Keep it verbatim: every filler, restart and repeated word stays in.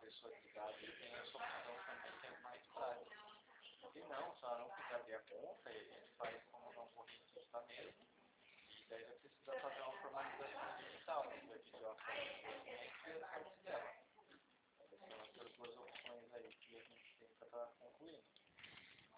pessoa de idade tem essa opção também, que é mais prática. Se não, se ela não quiser abrir a conta, ele faz como não correntista mesmo, e daí vai